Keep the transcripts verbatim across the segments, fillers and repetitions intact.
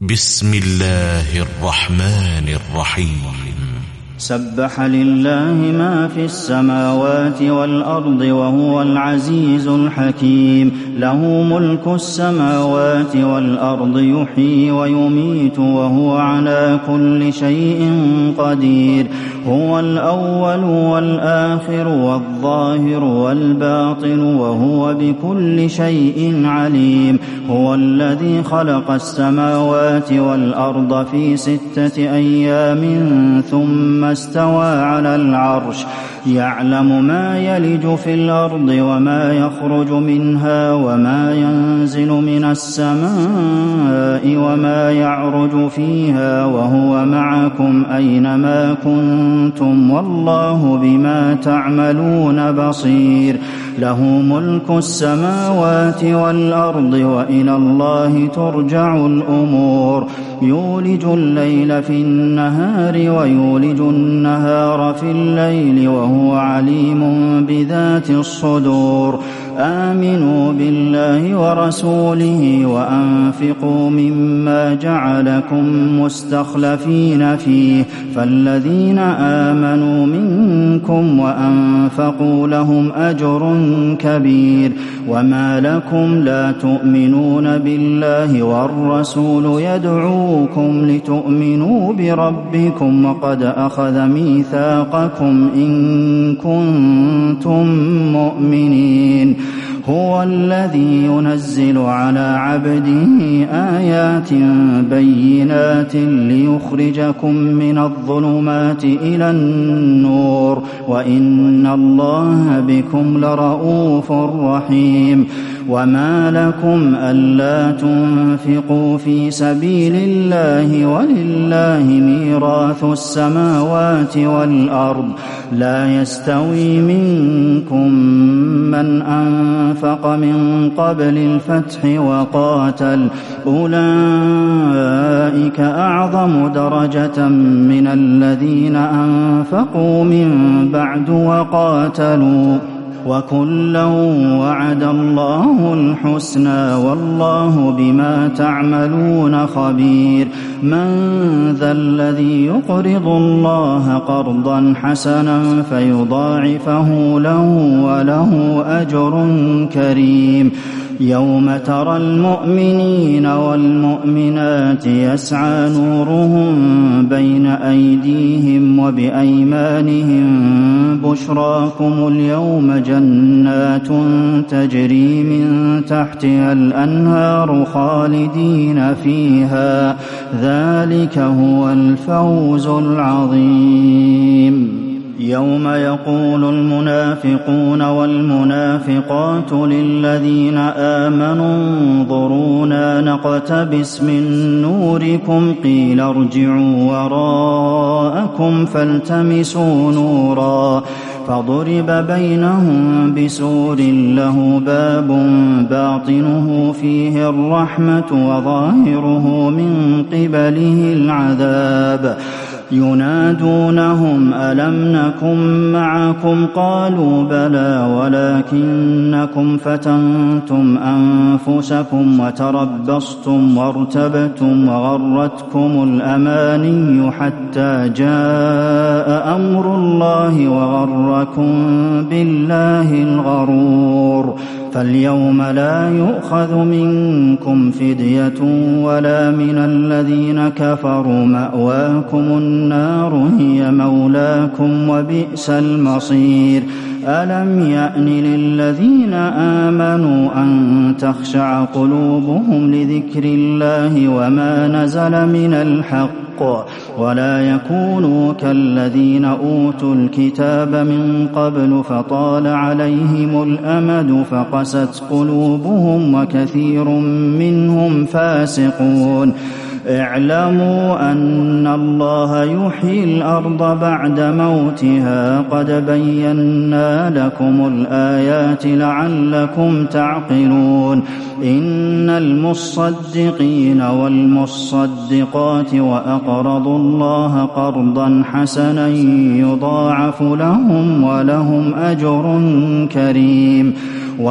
بسم الله الرحمن الرحيم. سبح لله ما في السماوات والأرض وهو العزيز الحكيم. له ملك السماوات والأرض يحيي ويميت وهو على كل شيء قدير. هو الأول والآخر والظاهر والباطن وهو بكل شيء عليم. هو الذي خلق السماوات والأرض في ستة أيام ثم استوى على العرش. يعلم ما يلج في الأرض وما يخرج منها وما ينزل من السماء وما يعرج فيها وهو معكم أينما كنتم والله بما تعملون بصير. له ملك السماوات والأرض وإلى الله ترجع الأمور. يولج الليل في النهار ويولج النهار في الليل وهو عليم بذات الصدور. آمنوا بالله ورسوله وأنفقوا مما جعلكم مستخلفين فيه فالذين آمنوا منكم وأنفقوا لهم أجر كبير. وما لكم لا تؤمنون بالله والرسول يدعوكم لتؤمنوا بربكم وقد أخذ ميثاقكم إن كنتم مؤمنين. هو الذي ينزل على عبده آيات بينات ليخرجكم من الظلمات إلى النور وإن الله بكم لرءوف رحيم. وما لكم ألا تنفقوا في سبيل الله ولله ميراث السماوات والأرض. لا يستوي منكم من أنفق من قبل الفتح وقاتل أولئك أعظم درجة من الذين أنفقوا من بعد وقاتلوا وكلا وعد الله الحسنى والله بما تعملون خبير. من ذا الذي يقرض الله قرضا حسنا فيضاعفه له وله أجر كريم. يوم ترى المؤمنين والمؤمنات يسعى نورهم بين أيديهم وبأيمانهم بشراكم اليوم جنات تجري من تحتها الأنهار خالدين فيها ذلك هو الفوز العظيم. يوم يقول المنافقون والمنافقات للذين آمنوا انظرونا نقتبس من نوركم قيل ارجعوا وراءكم فالتمسوا نورا فضرب بينهم بسور له باب باطنه فيه الرحمة وظاهره من قبله العذاب. ينادونهم ألم نكن معكم قالوا بلى ولكنكم فتنتم أنفسكم وتربصتم وارتبتم وغرتكم الأماني حتى جاء أمر الله وغركم بالله الغرور. فاليوم لا يؤخذ منكم فدية ولا من الذين كفروا مأواكم النار هي مولاكم وبئس المصير. ألم يأن للذين آمنوا أن تخشع قلوبهم لذكر الله وما نزل من الحق ولا يكونوا كالذين أوتوا الكتاب من قبل فطال عليهم الأمد فقست قلوبهم وكثير منهم فاسقون. اعلموا أن الله يحيي الأرض بعد موتها قد بينا لكم الآيات لعلكم تعقلون. إن المصدقين والمصدقات وأقرضوا الله قرضا حسنا يضاعف لهم ولهم أجر كريم.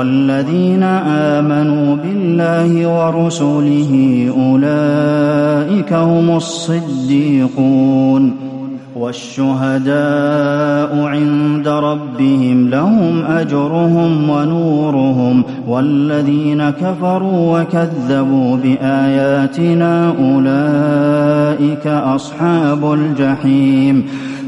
والذين آمنوا بالله ورسله أولئك أولئك هم الصديقون والشهداء عند ربهم لهم أجرهم ونورهم والذين كفروا وكذبوا بآياتنا أولئك أصحاب الجحيم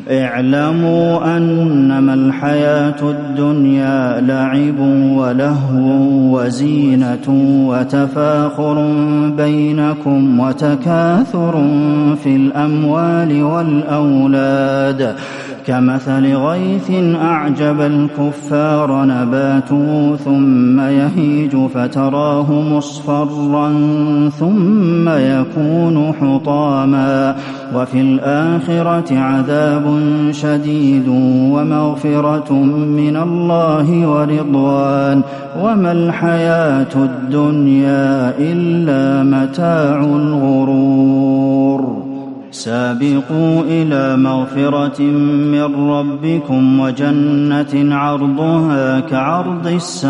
اعلموا أنما الحياة الدنيا لعب ولهو وزينة وتفاخر بينكم وتكاثر في الأموال والأولاد كمثل غيث أعجب الكفار نباته ثم يهيج فتراه مصفرا ثم يكون حطاما وفي الآخرة عذاب شديد ومغفرة من الله ورضوان وما الحياة الدنيا إلا متاع الغرور سابقوا إلى مغفرة من ربكم وجنة عرضها كعرض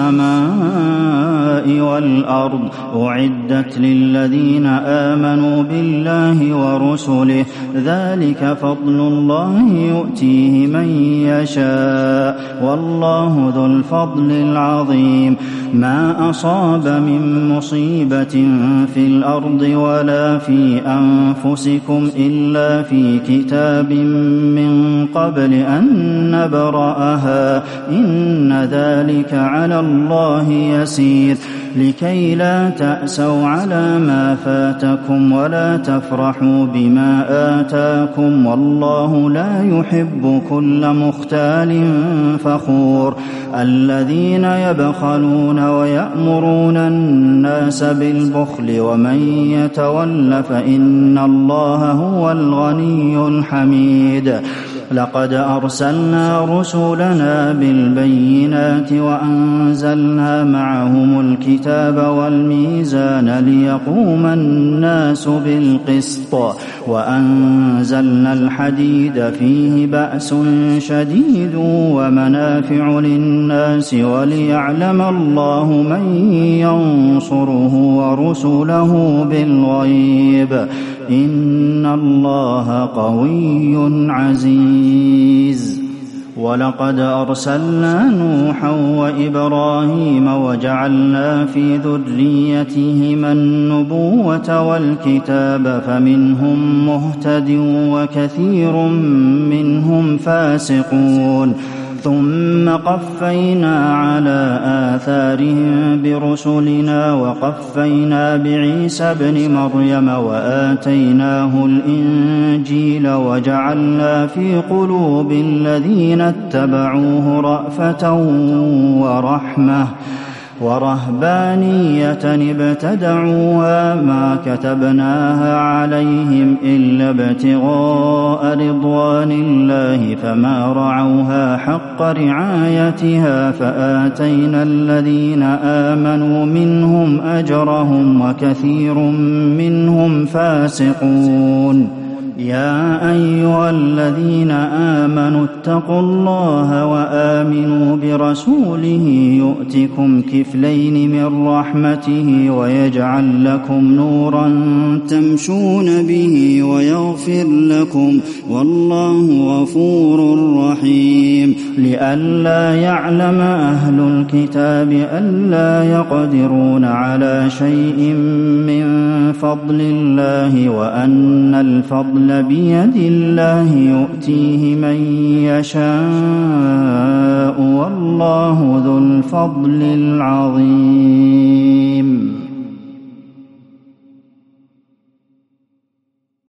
السماء والأرض أعدت للذين آمنوا بالله ورسله ذلك فضل الله يؤتيه من يشاء والله ذو الفضل العظيم ما أصاب من مصيبة في الأرض ولا في أنفسكم إلا في كتاب من قبل أن نبرأها إن ذلك على الله يسير لكي لا تأسوا على ما فاتكم ولا تفرحوا بما آتاكم والله لا يحب كل مختال فخور الذين يبخلون ويأمرون الناس بالبخل ومن يتول فإن الله هو الغني الحميد لقد أرسلنا رسلنا بالبينات وأنزلنا معهم الكتاب والميزان ليقوم الناس بالقسط وأنزلنا الحديد فيه بأس شديد ومنافع للناس وليعلم الله من ينصره ورسله بالغيب إن الله قوي عزيز ولقد أرسلنا نوحا وإبراهيم وجعلنا في ذريتهما النبوة والكتاب فمنهم مهتد وكثير منهم فاسقون ثم قفينا على آثارهم برسلنا وقفينا بعيسى ابن مريم وآتيناه الإنجيل وجعلنا في قلوب الذين اتبعوه رأفة ورحمة ورهبانية ابتدعوها ما كتبناها عليهم إلا ابتغاء رضوان الله فما رعوها حق رعايتها فآتينا الذين آمنوا منهم أجرهم وكثير منهم فاسقون يا أيها الذين آمنوا اتقوا الله وآمنوا برسوله يؤتكم كفلين من رحمته ويجعل لكم نورا تمشون به ويغفر لكم والله غفور رحيم لئلا يعلم أهل الكتاب ألا يقدرون على شيء من فضل الله وأن الفضل بيد الله يؤتيه من يشاء والله ذو الفضل العظيم